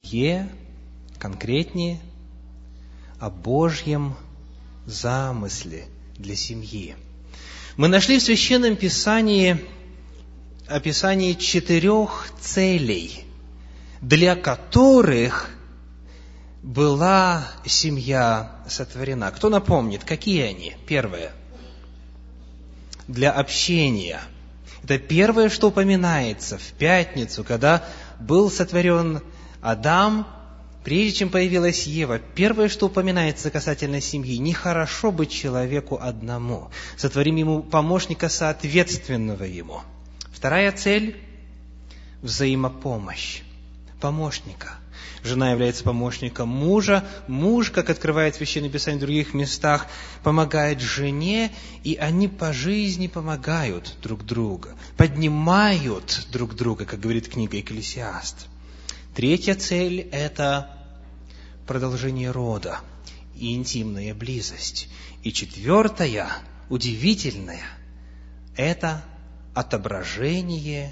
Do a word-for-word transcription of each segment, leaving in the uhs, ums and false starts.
конкретнее о Божьем замысле для семьи. Мы нашли в Священном Писании описание четырех целей, для которых была семья сотворена. Кто напомнит, какие они? Первое. Для общения. Это первое, что упоминается в пятницу, когда был сотворен Адам, прежде чем появилась Ева. Первое, что упоминается касательно семьи: нехорошо быть человеку одному. Сотворим ему помощника, соответственного ему. Вторая цель – взаимопомощь, помощника. Жена является помощником мужа. Муж, как открывает Священное Писание в других местах, помогает жене, и они по жизни помогают друг другу, поднимают друг друга, как говорит книга Екклесиаст. Третья цель – это продолжение рода и интимная близость. И четвертая, удивительная, это отображение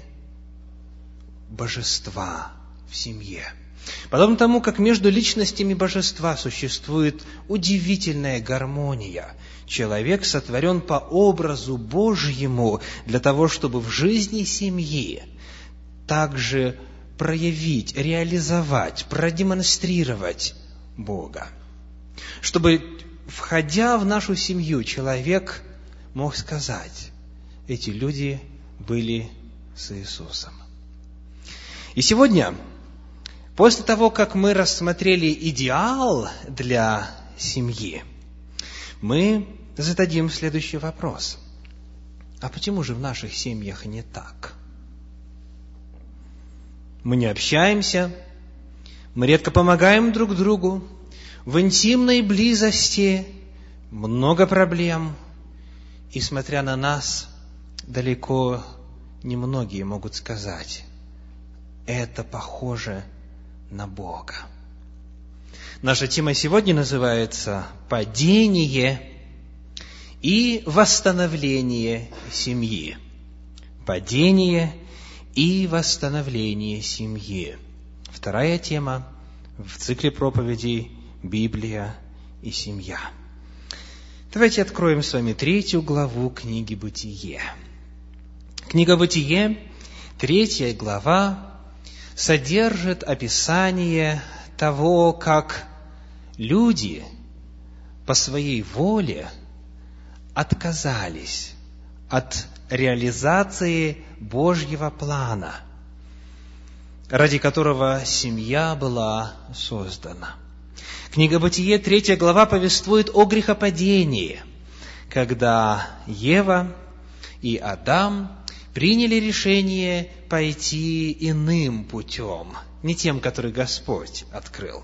божества в семье. Подобно тому, как между личностями божества существует удивительная гармония, человек сотворен по образу Божьему для того, чтобы в жизни семьи также проявить, реализовать, продемонстрировать Бога. Чтобы, входя в нашу семью, человек мог сказать: эти люди были с Иисусом. И сегодня, после того, как мы рассмотрели идеал для семьи, мы зададим следующий вопрос. А почему же в наших семьях не так? Мы не общаемся, мы редко помогаем друг другу, в интимной близости много проблем, и, смотря на нас, далеко немногие могут сказать: это похоже на Бога. Наша тема сегодня называется «Падение и восстановление семьи». Падение и восстановление семьи. Вторая тема в цикле проповедей «Библия и семья». Давайте откроем с вами третью главу книги «Бытие». Книга «Бытие», третья глава, содержит описание того, как люди по своей воле отказались от реализации Божьего плана, ради которого семья была создана. Книга «Бытие», третья глава, повествует о грехопадении, когда Ева и Адам приняли решение пойти иным путем, не тем, который Господь открыл.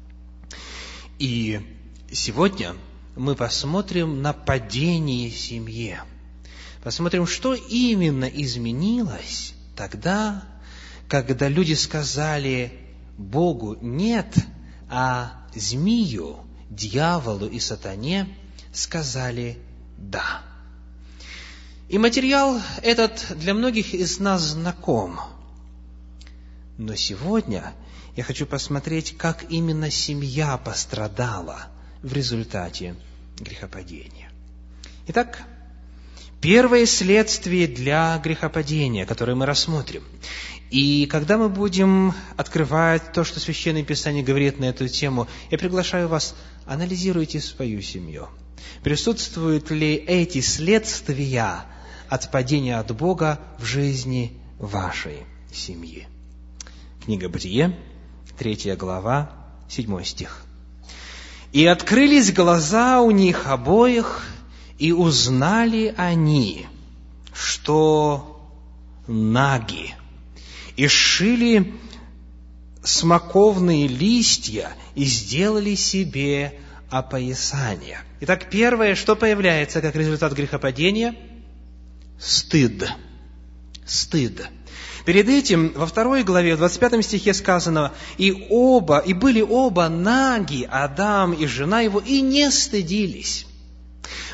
И сегодня мы посмотрим на падение семьи. Посмотрим, что именно изменилось тогда, когда люди сказали Богу «нет», а змею, дьяволу и сатане сказали «да». И материал этот для многих из нас знаком. Но сегодня я хочу посмотреть, как именно семья пострадала в результате грехопадения. Итак, первое следствие для грехопадения, которое мы рассмотрим. И когда мы будем открывать то, что Священное Писание говорит на эту тему, я приглашаю вас, анализируйте свою семью. Присутствуют ли эти следствия от падения от Бога в жизни вашей семьи? Книга «Бытие», третья глава, седьмой стих. «И открылись глаза у них обоих, и узнали они, что наги, и сшили смоковные листья, и сделали себе опоясание». Итак, первое, что появляется как результат грехопадения – стыд. Стыд. Перед этим, во второй главе, в двадцать пятом стихе сказано: «И оба, и были оба наги, Адам и жена его, и не стыдились».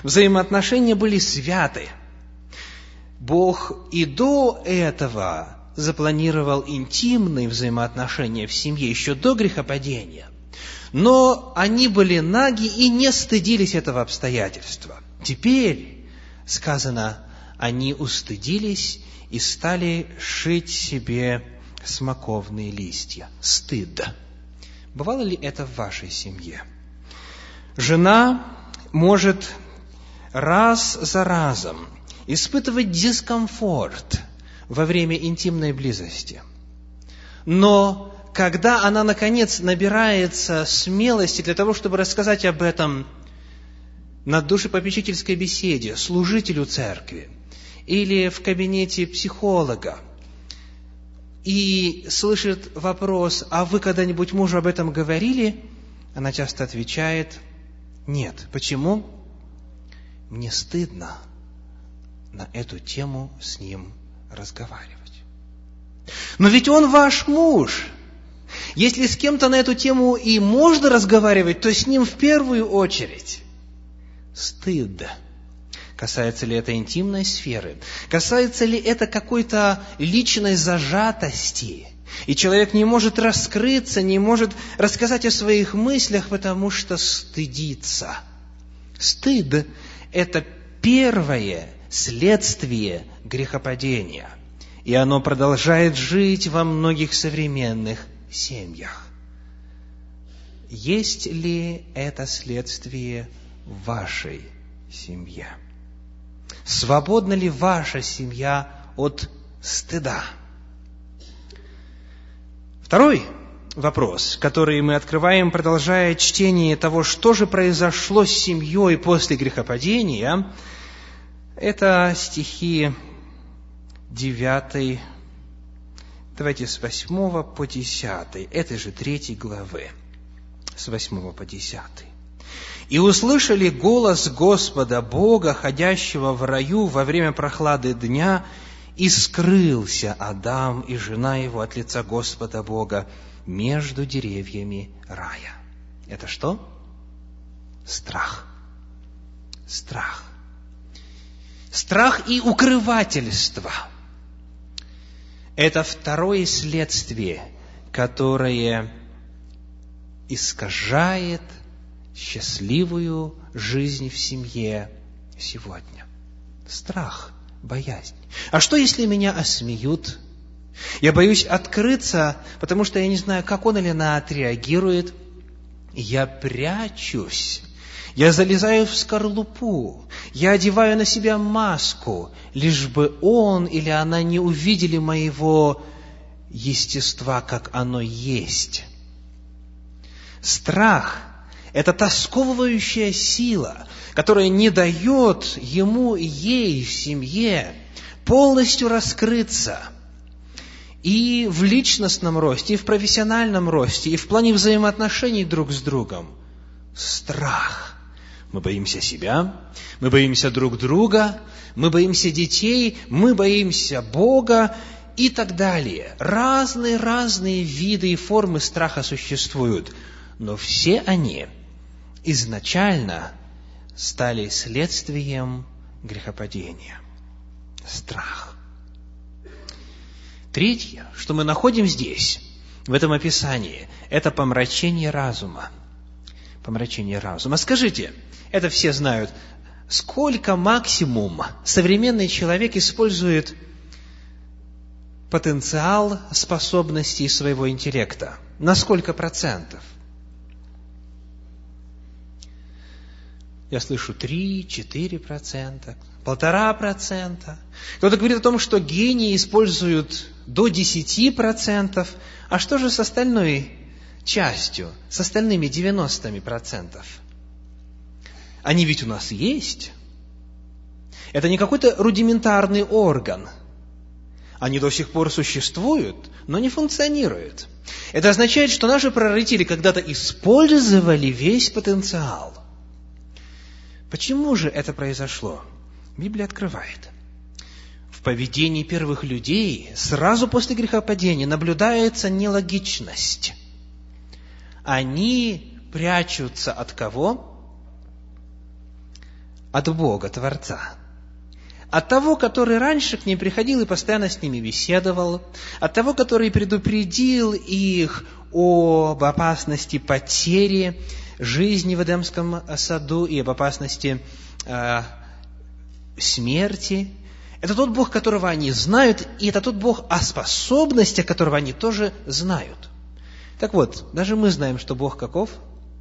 Взаимоотношения были святы. Бог и до этого запланировал интимные взаимоотношения в семье еще до грехопадения, но они были наги и не стыдились этого обстоятельства. Теперь, сказано, они устыдились и стали шить себе смоковные листья. Стыд. Бывало ли это в вашей семье? Жена может раз за разом испытывать дискомфорт во время интимной близости. Но когда она, наконец, набирается смелости для того, чтобы рассказать об этом на душепопечительской беседе служителю церкви или в кабинете психолога, и слышит вопрос: «А вы когда-нибудь мужу об этом говорили?» Она часто отвечает: «Нет». Почему? Мне стыдно на эту тему с ним разговаривать. Но ведь он ваш муж. Если с кем-то на эту тему и можно разговаривать, то с ним в первую очередь. Стыд. Касается ли это интимной сферы? Касается ли это какой-то личной зажатости? И человек не может раскрыться, не может рассказать о своих мыслях, потому что стыдится. Стыд – это первое следствие грехопадения. И оно продолжает жить во многих современных семьях. Есть ли это следствие в вашей семье? Свободна ли ваша семья от стыда? Второй вопрос, который мы открываем, продолжая чтение того, что же произошло с семьей после грехопадения, это стихи девятый, давайте с восьмого по десятый, этой же третьей главы, с восьмого по десятый. «И услышали голос Господа Бога, ходящего в раю во время прохлады дня, и скрылся Адам и жена его от лица Господа Бога между деревьями рая». Это что? Страх. Страх. Страх и укрывательство. Это второе следствие, которое искажает счастливую жизнь в семье сегодня. Страх, боязнь. А что, если меня осмеют? Я боюсь открыться, потому что я не знаю, как он или она отреагирует. Я прячусь. Я залезаю в скорлупу. Я одеваю на себя маску, лишь бы он или она не увидели моего естества, как оно есть. Страх – это тосковывающая сила, которая не дает ему и ей в семье полностью раскрыться и в личностном росте, и в профессиональном росте, и в плане взаимоотношений друг с другом. Страх. Мы боимся себя, мы боимся друг друга, мы боимся детей, мы боимся Бога и так далее. Разные-разные виды и формы страха существуют, но все они изначально стали следствием грехопадения. Страх. Третье, что мы находим здесь, в этом описании, это помрачение разума. Помрачение разума. Скажите, это все знают, сколько максимум современный человек использует потенциал способностей своего интеллекта? На сколько процентов? Я слышу три-четыре процента, полтора процента. Кто-то говорит о том, что гении используют до десяти процентов. А что же с остальной частью, с остальными девяностами процентов? Они ведь у нас есть. Это не какой-то рудиментарный орган. Они до сих пор существуют, но не функционируют. Это означает, что наши прародители когда-то использовали весь потенциал. Почему же это произошло? Библия открывает. В поведении первых людей сразу после грехопадения наблюдается нелогичность. Они прячутся от кого? От Бога, Творца. От того, который раньше к ним приходил и постоянно с ними беседовал, от того, который предупредил их об опасности потери жизни в Эдемском саду и об опасности э, смерти. Это тот Бог, которого они знают, и это тот Бог, о способностях которого они тоже знают. Так вот, даже мы знаем, что Бог каков?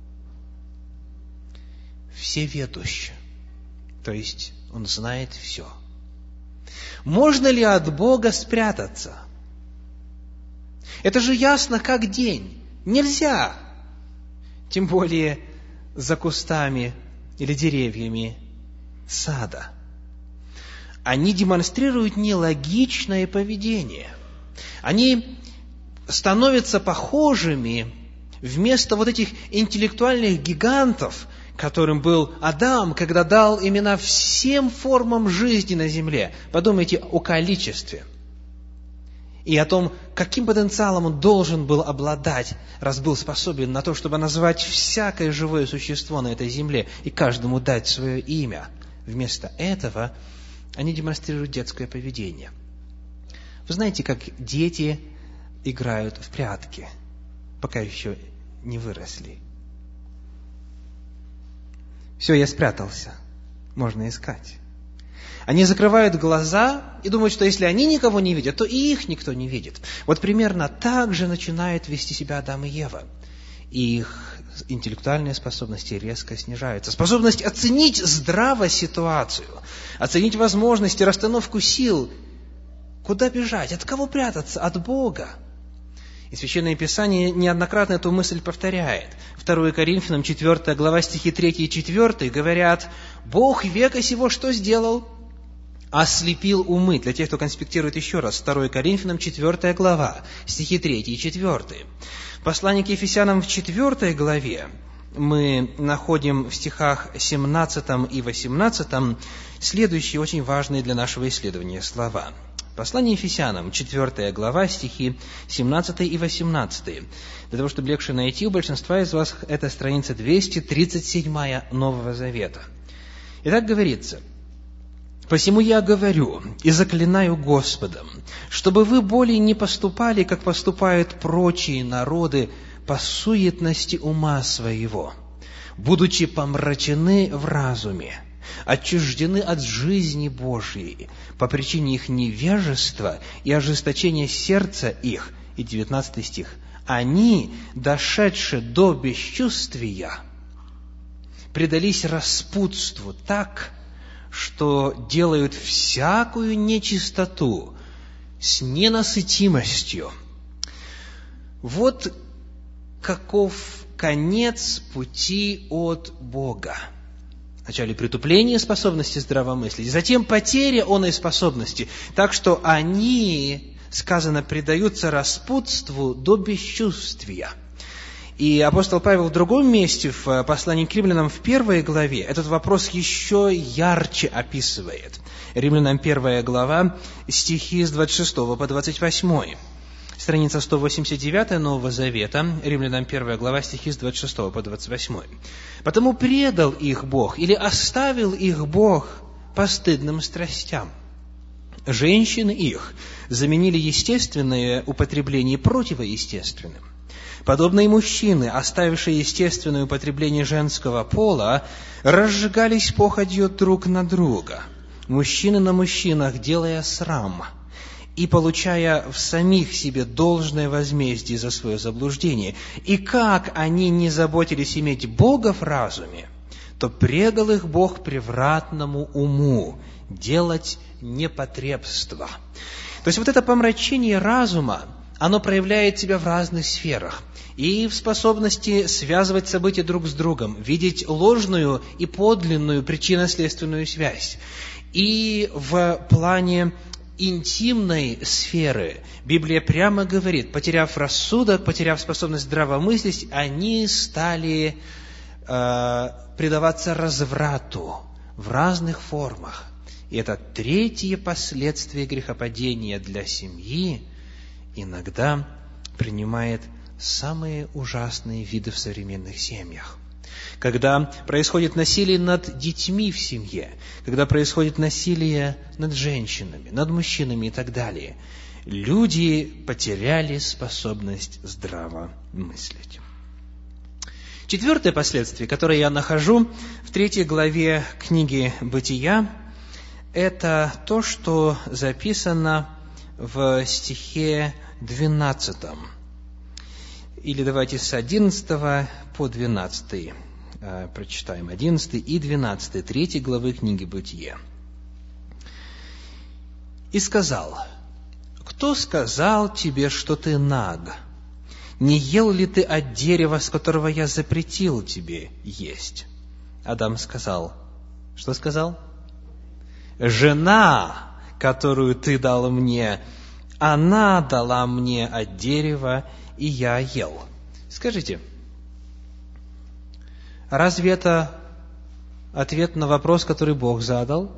Всеведущий. То есть, Он знает все. Можно ли от Бога спрятаться? Это же ясно, как день. Нельзя. Тем более за кустами или деревьями сада. Они демонстрируют нелогичное поведение. Они становятся похожими вместо вот этих интеллектуальных гигантов, которым был Адам, когда дал имена всем формам жизни на земле. Подумайте о количестве и о том, каким потенциалом он должен был обладать, раз был способен на то, чтобы назвать всякое живое существо на этой земле и каждому дать свое имя. Вместо этого они демонстрируют детское поведение. Вы знаете, как дети играют в прятки, пока еще не выросли. Все, я спрятался. Можно искать. Они закрывают глаза и думают, что если они никого не видят, то и их никто не видит. Вот примерно так же начинают вести себя Адам и Ева. И их интеллектуальные способности резко снижаются. Способность оценить здраво ситуацию, оценить возможности, расстановку сил. Куда бежать? От кого прятаться? От Бога. И Священное Писание неоднократно эту мысль повторяет. второе Коринфянам, четвёртая глава, стихи третий и четвёртый говорят: «Бог века сего что сделал? Ослепил умы». Для тех, кто конспектирует еще раз, второе Коринфянам, четвёртая глава, стихи третий и четвёртый. Послание к Ефесянам в четвёртой главе мы находим в стихах семнадцатом и восемнадцатом следующие очень важные для нашего исследования слова. Послание Ефесянам, четвёртая глава, стихи семнадцатый и восемнадцатый. Для того, чтобы легче найти, у большинства из вас это страница двести тридцать седьмая Нового Завета. Итак, говорится: «Посему я говорю и заклинаю Господом, чтобы вы более не поступали, как поступают прочие народы, по суетности ума своего, будучи помрачены в разуме, отчуждены от жизни Божьей по причине их невежества и ожесточения сердца их». И девятнадцатый стих. «Они, дошедшие до бесчувствия, предались распутству так, что делают всякую нечистоту с ненасытимостью». Вот каков конец пути от Бога. Вначале притупление способности здравомыслить, затем потеря оной способности, так что они, сказано, предаются распутству до бесчувствия. И апостол Павел в другом месте, в послании к римлянам в первой главе, этот вопрос еще ярче описывает. Римлянам первая глава, стихи с двадцать шестого по двадцать восьмой. Страница сто восемьдесят девятая Нового Завета, Римлянам первая глава, стихи с двадцать шестого по двадцать восьмой. «Потому предал их Бог, или оставил их Бог постыдным страстям. Женщины их заменили естественное употребление противоестественным. Подобно и мужчины, оставившие естественное употребление женского пола, разжигались похотью друг на друга, мужчины на мужчинах, делая срам, и получая в самих себе должное возмездие за свое заблуждение. И как они не заботились иметь Бога в разуме, то предал их Бог превратному уму делать непотребство». То есть вот это помрачение разума, оно проявляет себя в разных сферах. И в способности связывать события друг с другом, видеть ложную и подлинную причинно-следственную связь. И в плане интимной сферы Библия прямо говорит: потеряв рассудок, потеряв способность здравомыслить, они стали э, предаваться разврату в разных формах. И это третье последствие грехопадения для семьи иногда принимает самые ужасные виды в современных семьях. когда происходит насилие над детьми в семье, когда происходит насилие над женщинами, над мужчинами и так далее, люди потеряли способность здраво мыслить. Четвертое последствие, которое я нахожу в третьей главе книги «Бытия», это то, что записано в стихе двенадцатом. Или давайте с одиннадцатого по двенадцатый э, прочитаем. одиннадцатый и двенадцатый, третьей главы книги «Бытие». «И сказал: кто сказал тебе, что ты наг? Не ел ли ты от дерева, с которого я запретил тебе есть?» Адам сказал. Что сказал? «Жена, которую ты дал мне, она дала мне от дерева, и я ел». Скажите, разве это ответ на вопрос, который Бог задал?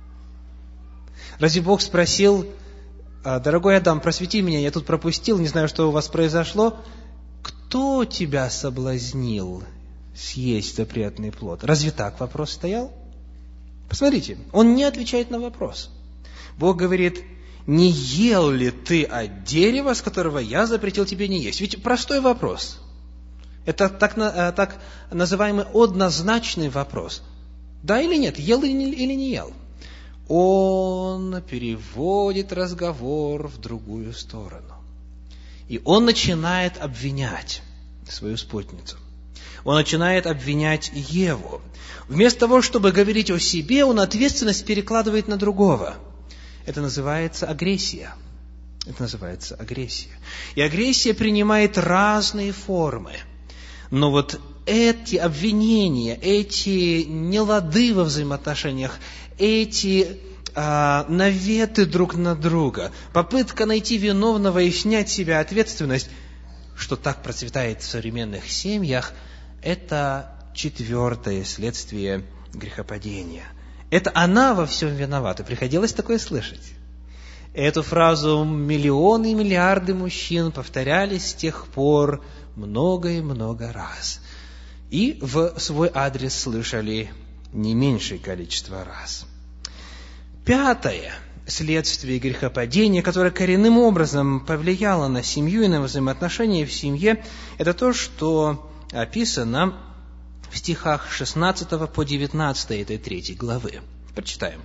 Разве Бог спросил: «Дорогой Адам, просвети меня, я тут пропустил, не знаю, что у вас произошло. Кто тебя соблазнил съесть запретный плод?» Разве так вопрос стоял? Посмотрите, он не отвечает на вопрос. Бог говорит: «Не ел ли ты от дерева, с которого я запретил тебе не есть?» Ведь простой вопрос. Это так, так называемый однозначный вопрос. Да или нет? Ел или не ел? Он переводит разговор в другую сторону. И он начинает обвинять свою спутницу. Он начинает обвинять Еву. Вместо того, чтобы говорить о себе, он ответственность перекладывает на другого. Это называется агрессия. Это называется агрессия. И агрессия принимает разные формы. Но вот эти обвинения, эти нелады во взаимоотношениях, эти а, наветы друг на друга, попытка найти виновного и снять с себя ответственность, что так процветает в современных семьях, это четвертое следствие грехопадения. Это она во всем виновата. Приходилось такое слышать. Эту фразу миллионы и миллиарды мужчин повторяли с тех пор много и много раз. И в свой адрес слышали не меньшее количество раз. Пятое следствие грехопадения, которое коренным образом повлияло на семью и на взаимоотношения в семье, это то, что описано в стихах шестнадцатого по девятнадцатый этой третьей главы. Прочитаем.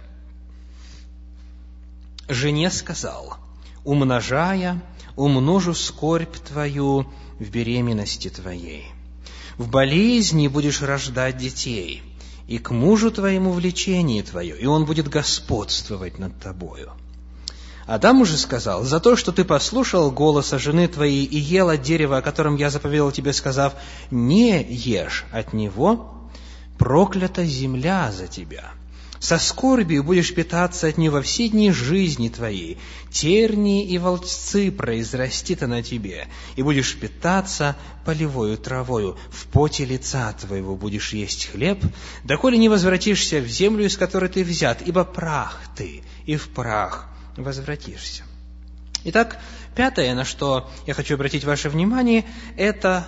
«Жене сказал: умножая, умножу скорбь твою в беременности твоей. В болезни будешь рождать детей, и к мужу твоему влечение твое, и он будет господствовать над тобою. Адам уже сказал: за то, что ты послушал голоса жены твоей и ел от дерева, о котором я заповедал тебе, сказав: не ешь от него, проклята земля за тебя. Со скорбью будешь питаться от нее во все дни жизни твоей. Тернии и волчцы произрастит она тебе, и будешь питаться полевою травою. В поте лица твоего будешь есть хлеб, доколе не возвратишься в землю, из которой ты взят, ибо прах ты, и в прах возвратишься». Итак, пятое, на что я хочу обратить ваше внимание, это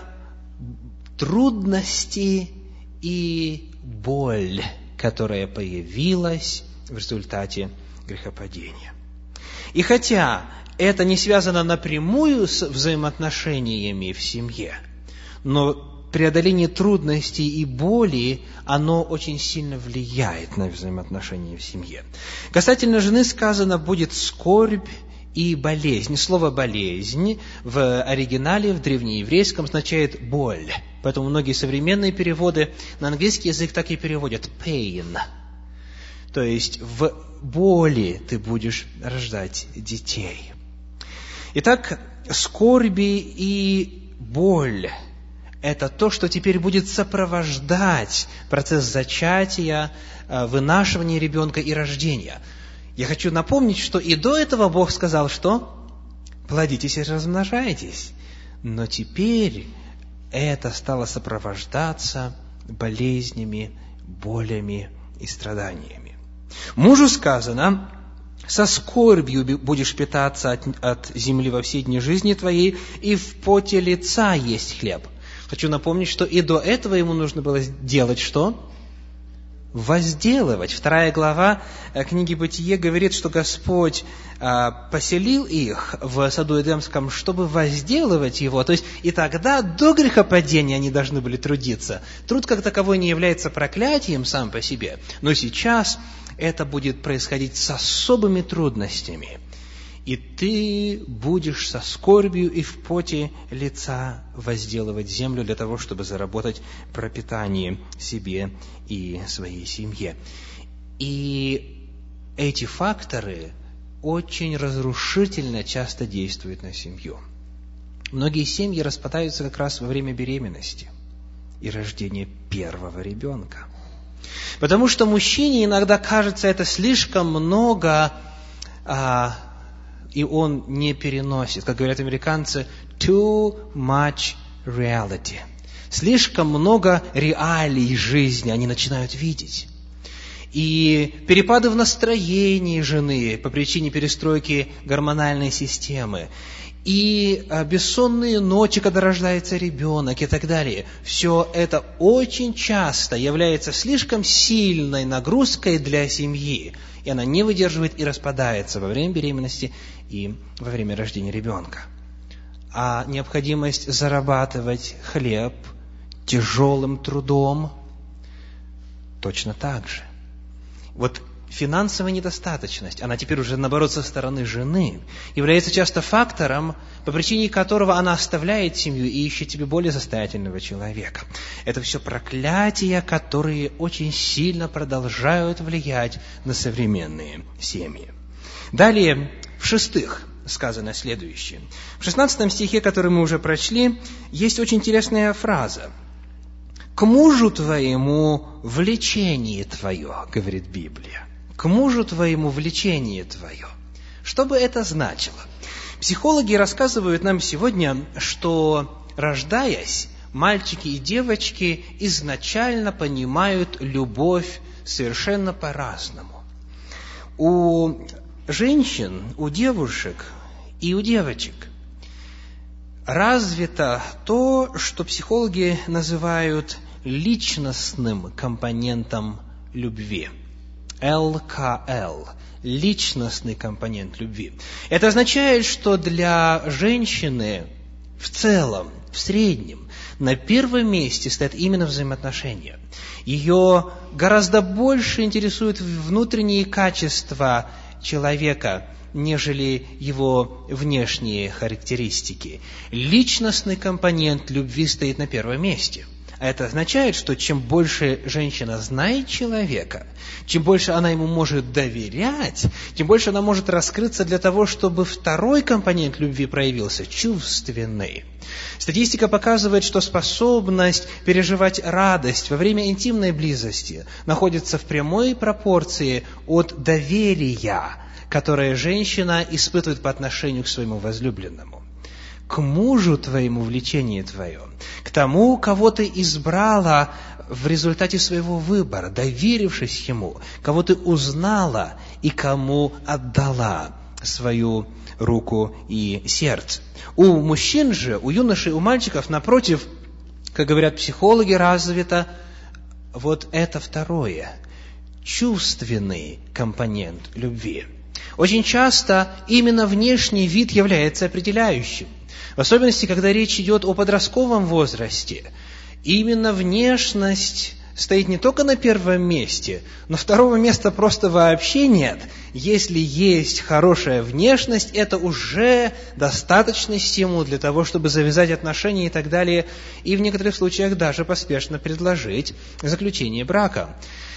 трудности и боль, которая появилась в результате грехопадения. И хотя это не связано напрямую с взаимоотношениями в семье, но преодоление трудностей и боли, оно очень сильно влияет на взаимоотношения в семье. Касательно жены сказано: будет скорбь и болезнь. Слово «болезнь» в оригинале, в древнееврейском, означает «боль». Поэтому многие современные переводы на английский язык так и переводят «pain». То есть в боли ты будешь рождать детей. Итак, скорби и боль – это то, что теперь будет сопровождать процесс зачатия, вынашивания ребенка и рождения. Я хочу напомнить, что и до этого Бог сказал, что плодитесь и размножайтесь. Но теперь это стало сопровождаться болезнями, болями и страданиями. Мужу сказано: со скорбью будешь питаться от, от земли во все дни жизни твоей, и в поте лица есть хлеб. Хочу напомнить, что и до этого ему нужно было делать что? Возделывать. Вторая глава книги Бытие говорит, что Господь а, поселил их в саду Эдемском, чтобы возделывать его. То есть и тогда, до грехопадения, они должны были трудиться. Труд как таковой не является проклятием сам по себе, но сейчас это будет происходить с особыми трудностями. И ты будешь со скорбью и в поте лица возделывать землю для того, чтобы заработать пропитание себе и своей семье. И эти факторы очень разрушительно часто действуют на семью. Многие семьи распадаются как раз во время беременности и рождения первого ребенка. Потому что мужчине иногда кажется это слишком много, а, и он не переносит, как говорят американцы, too much reality. Слишком много реалий жизни они начинают видеть. И перепады в настроении жены по причине перестройки гормональной системы, и бессонные ночи, когда рождается ребенок и так далее. Все это очень часто является слишком сильной нагрузкой для семьи, и она не выдерживает и распадается во время беременности и во время рождения ребенка. А необходимость зарабатывать хлеб тяжелым трудом точно так же. Вот финансовая недостаточность, она теперь уже, наоборот, со стороны жены, является часто фактором, по причине которого она оставляет семью и ищет себе более состоятельного человека. Это все проклятия, которые очень сильно продолжают влиять на современные семьи. Далее, в-шестых, сказано следующее. В шестнадцатом стихе, который мы уже прочли, есть очень интересная фраза. «К мужу твоему влечение твое», говорит Библия. «К мужу твоему влечение твое». Что бы это значило? Психологи рассказывают нам сегодня, что, рождаясь, мальчики и девочки изначально понимают любовь совершенно по-разному. У женщин, у девушек и у девочек развито то, что психологи называют личностным компонентом любви. эл ка эл. Личностный компонент любви. Это означает, что для женщины в целом, в среднем, на первом месте стоят именно взаимоотношения. Ее гораздо больше интересуют внутренние качества человека, нежели его внешние характеристики. Личностный компонент любви стоит на первом месте. А это означает, что чем больше женщина знает человека, чем больше она ему может доверять, тем больше она может раскрыться для того, чтобы второй компонент любви проявился, чувственный. Статистика показывает, что способность переживать радость во время интимной близости находится в прямой пропорции от доверия, которое женщина испытывает по отношению к своему возлюбленному. К мужу твоему влечение твое, к тому, кого ты избрала в результате своего выбора, доверившись ему, кого ты узнала и кому отдала свою руку и сердце. У мужчин же, у юношей, у мальчиков, напротив, как говорят психологи, развито вот это второе, чувственный компонент любви. Очень часто именно внешний вид является определяющим. В особенности, когда речь идет о подростковом возрасте. Именно внешность стоит не только на первом месте, но второго места просто вообще нет. Если есть хорошая внешность, это уже достаточный стимул для того, чтобы завязать отношения и так далее, и в некоторых случаях даже поспешно предложить заключение брака.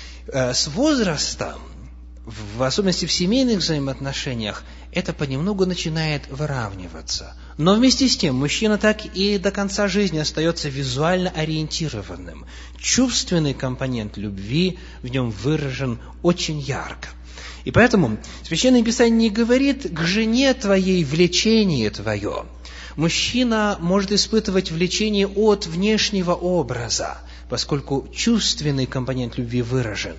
С возрастом, в особенности в семейных взаимоотношениях, это понемногу начинает выравниваться. Но вместе с тем, мужчина так и до конца жизни остается визуально ориентированным. Чувственный компонент любви в нем выражен очень ярко. И поэтому Священное Писание не говорит «к жене твоей влечение твое». Мужчина может испытывать влечение от внешнего образа, поскольку чувственный компонент любви выражен.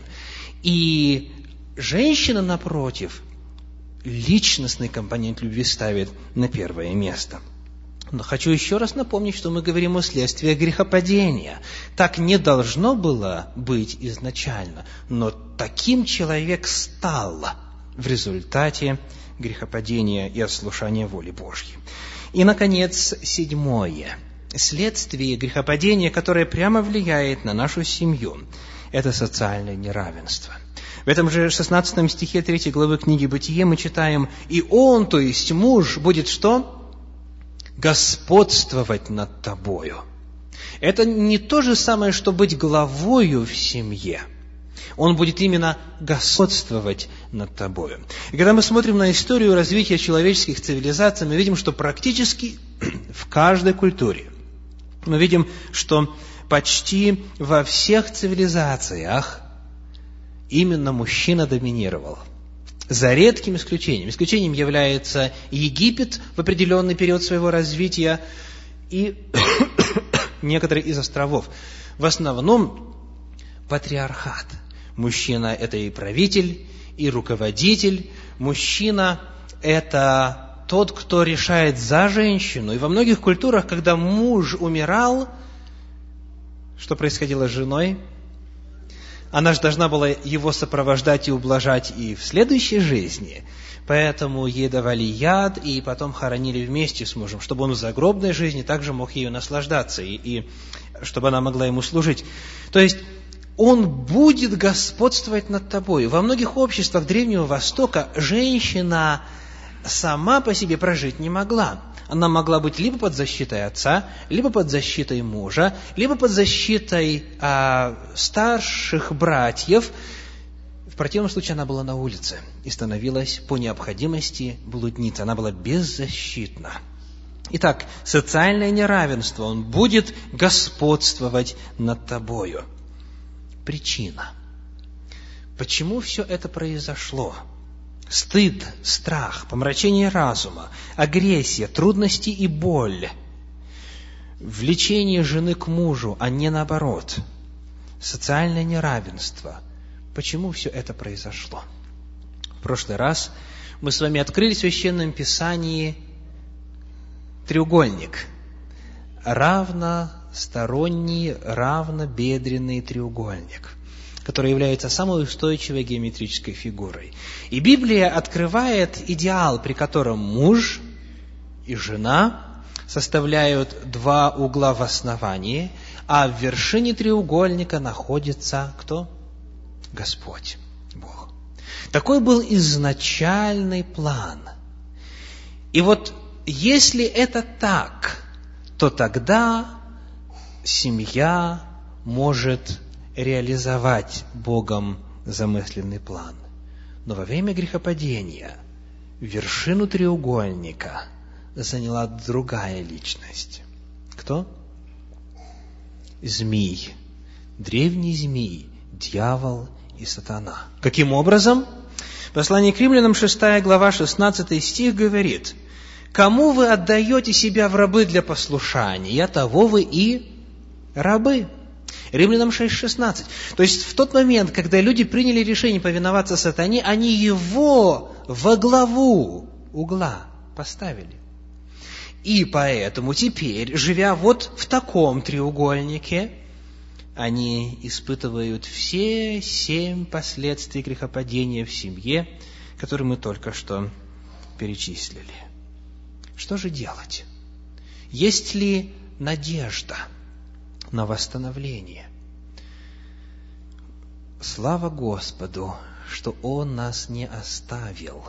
И женщина, напротив, личностный компонент любви ставит на первое место. Но хочу еще раз напомнить, что мы говорим о следствии грехопадения. Так не должно было быть изначально, но таким человек стал в результате грехопадения и ослушания воли Божьей. И, наконец, седьмое. Следствие грехопадения, которое прямо влияет на нашу семью, это социальное неравенство. В этом же шестнадцатом стихе третьей главы книги «Бытие» мы читаем: «И он, то есть муж, будет что? Господствовать над тобою». Это не то же самое, что быть главою в семье. Он будет именно господствовать над тобою. И когда мы смотрим на историю развития человеческих цивилизаций, мы видим, что практически в каждой культуре, мы видим, что почти во всех цивилизациях именно мужчина доминировал. За редким исключением. Исключением является Египет в определенный период своего развития и некоторые из островов. В основном патриархат. Мужчина – это и правитель, и руководитель. Мужчина – это тот, кто решает за женщину. И во многих культурах, когда муж умирал, что происходило с женой? Она же должна была его сопровождать и ублажать и в следующей жизни. Поэтому ей давали яд, и потом хоронили вместе с мужем, чтобы он в загробной жизни также мог ею наслаждаться, и, и чтобы она могла ему служить. То есть, он будет господствовать над тобой. Во многих обществах Древнего Востока женщина сама по себе прожить не могла. Она могла быть либо под защитой отца, либо под защитой мужа, либо под защитой а, старших братьев. В противном случае она была на улице и становилась по необходимости блудницей. Она была беззащитна. Итак, социальное неравенство, он будет господствовать над тобою. Причина. Почему все это произошло? Стыд, страх, помрачение разума, агрессия, трудности и боль, влечение жены к мужу, а не наоборот, социальное неравенство. Почему все это произошло? В прошлый раз мы с вами открыли в Священном Писании треугольник. Равносторонний, равнобедренный треугольник, который является самой устойчивой геометрической фигурой. И Библия открывает идеал, при котором муж и жена составляют два угла в основании, а в вершине треугольника находится кто? Господь, Бог. Такой был изначальный план. И вот если это так, то тогда семья может реализовать Богом замысленный план. Но во время грехопадения вершину треугольника заняла другая личность. Кто? Змей. Древний змей, дьявол и сатана. Каким образом? Послание к Римлянам, шестая глава, шестнадцатый стих говорит: «Кому вы отдаете себя в рабы для послушания, того вы и рабы». Римлянам шесть шестнадцать. То есть, в тот момент, когда люди приняли решение повиноваться сатане, они его во главу угла поставили. И поэтому теперь, живя вот в таком треугольнике, они испытывают все семь последствий грехопадения в семье, которые мы только что перечислили. Что же делать? Есть ли надежда на восстановление? Слава Господу, что Он нас не оставил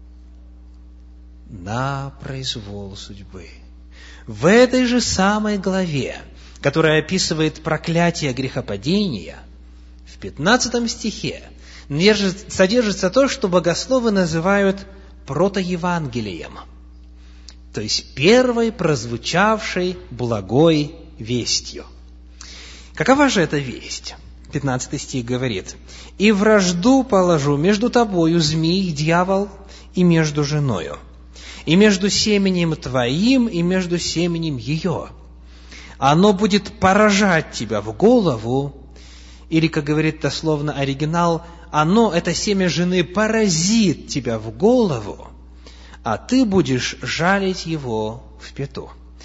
на произвол судьбы. В этой же самой главе, которая описывает проклятие грехопадения, в пятнадцатом стихе содержится то, что богословы называют протоевангелием, то есть первой прозвучавшей благой вестью. Какова же эта весть? пятнадцатый стих говорит: «И вражду положу между тобою, змей, дьявол, и между женою, и между семенем твоим, и между семенем ее. Оно будет поражать тебя в голову», или, как говорит дословно оригинал, «оно, это семя жены, поразит тебя в голову, а ты будешь жалить его в пяту».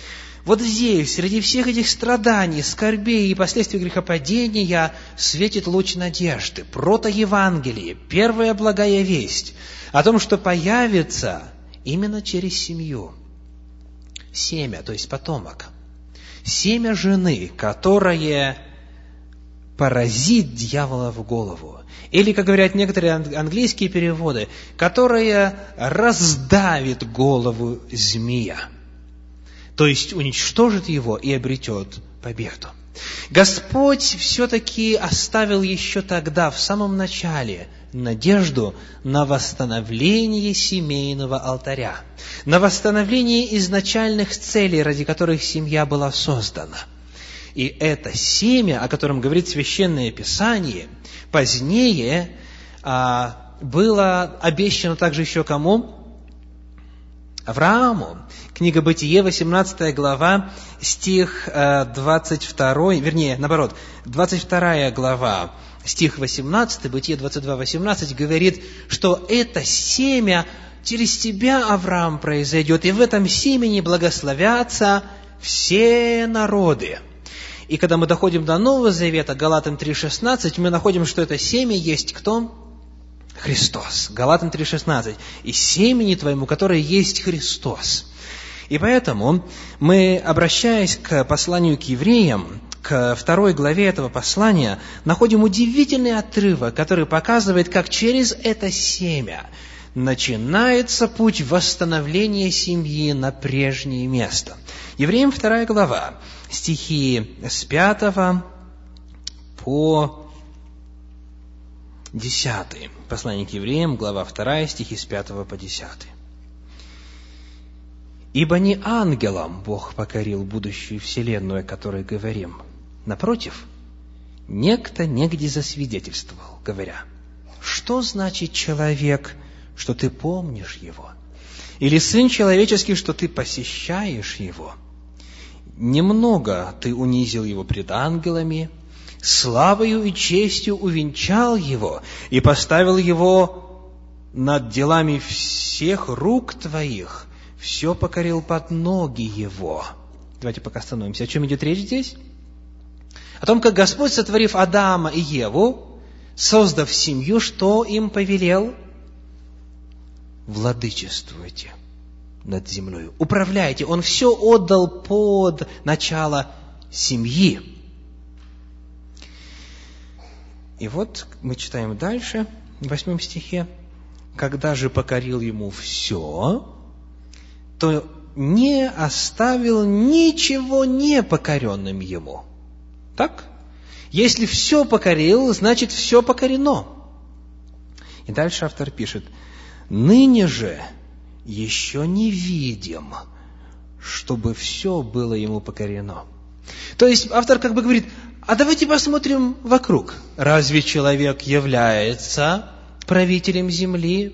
вот здесь, среди всех этих страданий, скорбей и последствий грехопадения, светит луч надежды, протоевангелие, первая благая весть о том, что появится именно через семью. Семя, то есть потомок. Семя жены, которое поразит дьявола в голову. Или, как говорят некоторые английские переводы, которое раздавит голову змея. То есть уничтожит его и обретет победу. Господь все-таки оставил еще тогда, в самом начале, надежду на восстановление семейного алтаря, на восстановление изначальных целей, ради которых семья была создана. И это семя, о котором говорит Священное Писание, позднее а, было обещано также еще кому? Аврааму. Книга Бытие, восемнадцатая глава, стих двадцать второй, вернее, наоборот, двадцать вторая глава, стих восемнадцатый, Бытие двадцать два, восемнадцать, говорит, что это семя через тебя, Авраам, произойдет, и в этом семени благословятся все народы. И когда мы доходим до Нового Завета, Галатам три шестнадцать, мы находим, что это семя есть кто? Христос. Галатам три шестнадцать. «И семени твоему, которое есть Христос». И поэтому мы, обращаясь к посланию к евреям, к второй главе этого послания, находим удивительный отрывок, который показывает, как через это семя начинается путь восстановления семьи на прежнее место. Евреям вторая глава, стихи с пятого по десятый. Послание к евреям, глава вторая, стихи с пятого по десятый. «Ибо не ангелам Бог покорил будущую вселенную, о которой говорим. Напротив, некто негде засвидетельствовал, говоря, что значит человек, что ты помнишь его? Или сын человеческий, что ты посещаешь его? Немного ты унизил его пред ангелами, славою и честью увенчал его и поставил его над делами всех рук твоих, все покорил под ноги его». Давайте пока остановимся. О чем идет речь здесь? О том, как Господь, сотворив Адама и Еву, создав семью, что им повелел? Владычествуйте над землей, управляйте. Он все отдал под начало семьи. И вот мы читаем дальше, в восьмом стихе. «Когда же покорил ему все, то не оставил ничего непокоренным ему». Так? Если все покорил, значит все покорено. И дальше автор пишет: «Ныне же еще не видим, чтобы все было ему покорено». То есть автор как бы говорит: а давайте посмотрим вокруг. Разве человек является правителем земли?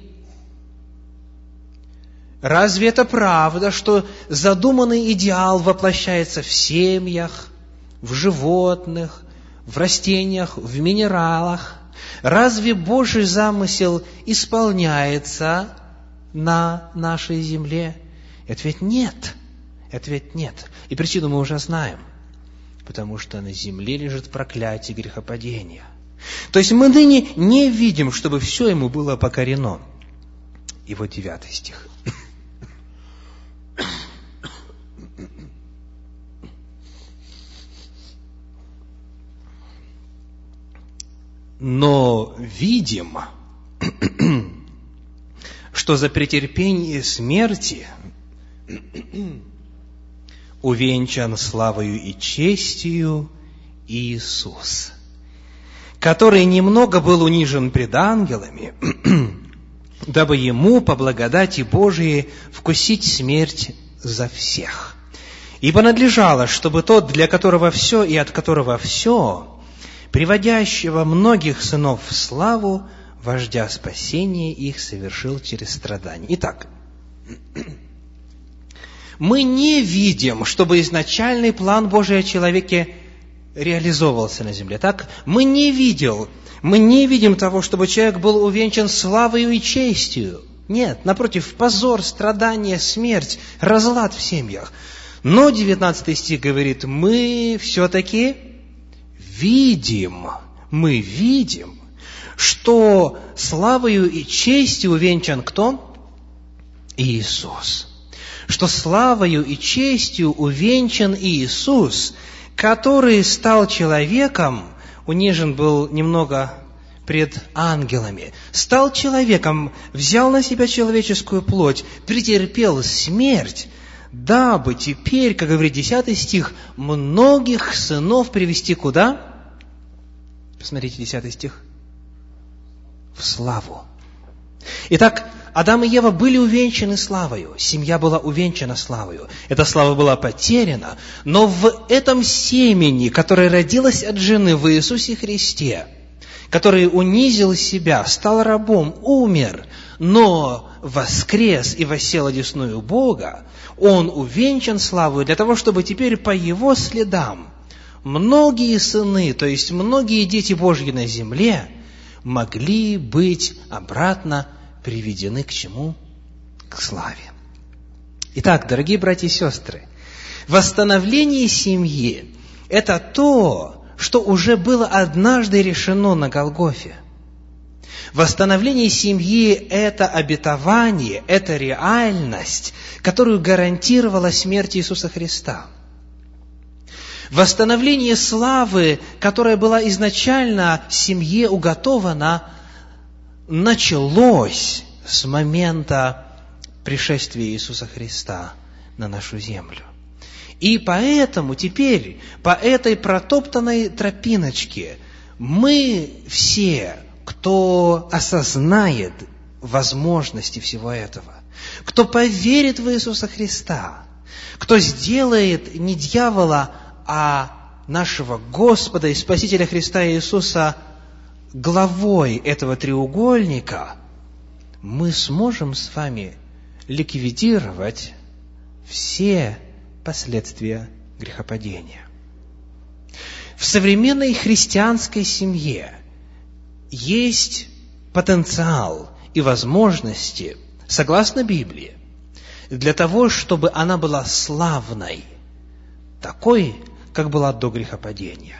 Разве это правда, что задуманный идеал воплощается в семьях, в животных, в растениях, в минералах? Разве Божий замысел исполняется на нашей земле? Ответ нет. Ответ нет. И причину мы уже знаем. Потому что на земле лежит проклятие грехопадения. То есть мы ныне не видим, чтобы все ему было покорено. И вот девятый стих. «Но видим, что за претерпение смерти увенчан славою и честью Иисус, который немного был унижен пред ангелами, дабы ему по благодати Божией вкусить смерть за всех. Ибо надлежало, чтобы тот, для которого все и от которого все, приводящего многих сынов в славу, вождя спасения их совершил через страдания». Итак, мы не видим, чтобы изначальный план Божий о человеке реализовывался на земле. Так? Мы не видим, мы не видим того, чтобы человек был увенчан славою и честью. Нет, напротив, позор, страдания, смерть, разлад в семьях. Но девятнадцатый стих говорит, мы все-таки видим, мы видим, что славою и честью увенчан кто? Иисус. Что славою и честью увенчан Иисус, который стал человеком, унижен был немного пред ангелами, стал человеком, взял на себя человеческую плоть, претерпел смерть, дабы теперь, как говорит десятый стих, многих сынов привести куда? Посмотрите, десятый стих. В славу. Итак, Адам и Ева были увенчаны славою, семья была увенчана славою. Эта слава была потеряна, но в этом семени, которое родилось от жены в Иисусе Христе, который унизил себя, стал рабом, умер, но воскрес и воссел одесную Бога, он увенчан славою для того, чтобы теперь по его следам многие сыны, то есть многие дети Божьи на земле, могли быть обратно приведены к чему? К славе. Итак, дорогие братья и сестры, восстановление семьи – это то, что уже было однажды решено на Голгофе. Восстановление семьи – это обетование, это реальность, которую гарантировала смерть Иисуса Христа. Восстановление славы, которая была изначально семье уготована, началось с момента пришествия Иисуса Христа на нашу землю. И поэтому теперь по этой протоптанной тропиночке мы все, кто осознает возможности всего этого, кто поверит в Иисуса Христа, кто сделает не дьявола, а нашего Господа и Спасителя Христа Иисуса главой этого треугольника, мы сможем с вами ликвидировать все последствия грехопадения. В современной христианской семье есть потенциал и возможности, согласно Библии, для того, чтобы она была славной, такой, как была до грехопадения.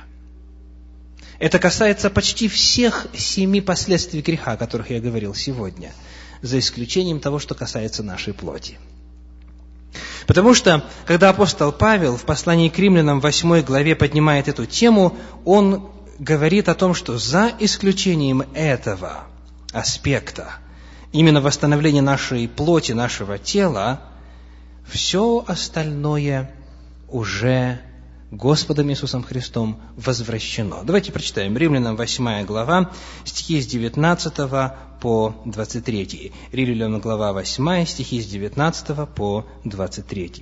Это касается почти всех семи последствий греха, о которых я говорил сегодня, за исключением того, что касается нашей плоти. Потому что, когда апостол Павел в послании к римлянам в восьмой главе поднимает эту тему, он говорит о том, что за исключением этого аспекта, именно восстановления нашей плоти, нашего тела, все остальное уже Господом Иисусом Христом возвращено. Давайте прочитаем. Римлянам восьмая глава, стихи с девятнадцатого по двадцать третий. Римлянам глава восьмая, стихи с девятнадцатого по двадцать третий.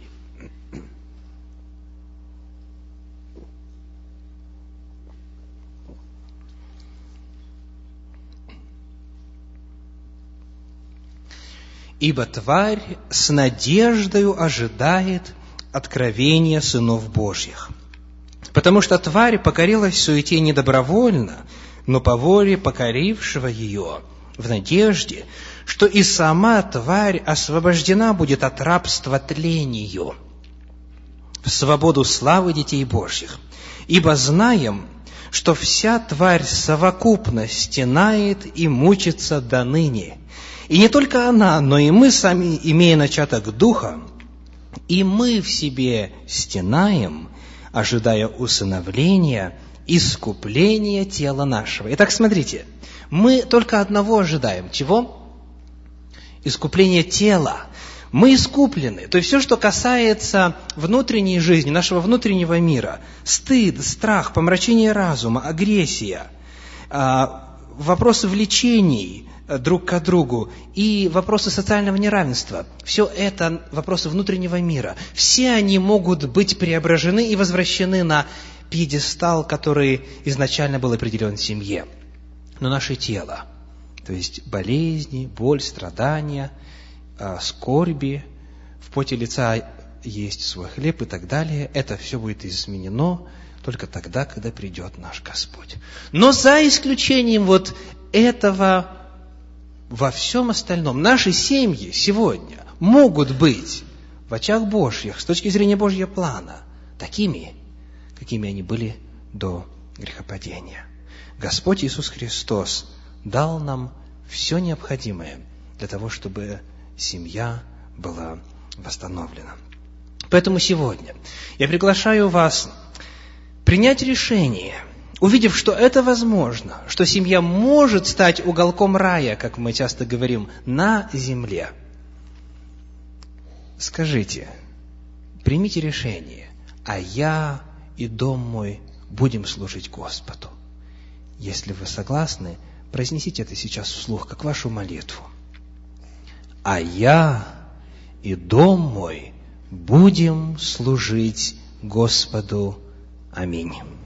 «Ибо тварь с надеждою ожидает откровения сынов Божьих. Потому что тварь покорилась суете не добровольно, но по воле покорившего ее, в надежде, что и сама тварь освобождена будет от рабства тлению, в свободу славы детей Божьих. Ибо знаем, что вся тварь совокупно стенает и мучится до ныне. И не только она, но и мы сами, имея начаток Духа, и мы в себе стенаем, ожидая усыновления, искупления тела нашего». Итак, смотрите, мы только одного ожидаем. Чего? Искупления тела. Мы искуплены. То есть все, что касается внутренней жизни, нашего внутреннего мира, стыд, страх, помрачение разума, агрессия, вопросы влечений друг к другу и вопросы социального неравенства. Все это вопросы внутреннего мира. Все они могут быть преображены и возвращены на пьедестал, который изначально был определен семье. Но наше тело, то есть болезни, боль, страдания, скорби, в поте лица есть свой хлеб и так далее, это все будет изменено только тогда, когда придет наш Господь. Но за исключением вот этого, во всем остальном, наши семьи сегодня могут быть в очах Божьих, с точки зрения Божьего плана, такими, какими они были до грехопадения. Господь Иисус Христос дал нам все необходимое для того, чтобы семья была восстановлена. Поэтому сегодня я приглашаю вас принять решение, увидев, что это возможно, что семья может стать уголком рая, как мы часто говорим, на земле. Скажите, примите решение, а я и дом мой будем служить Господу. Если вы согласны, произнесите это сейчас вслух, как вашу молитву. А я и дом мой будем служить Господу. Аминь.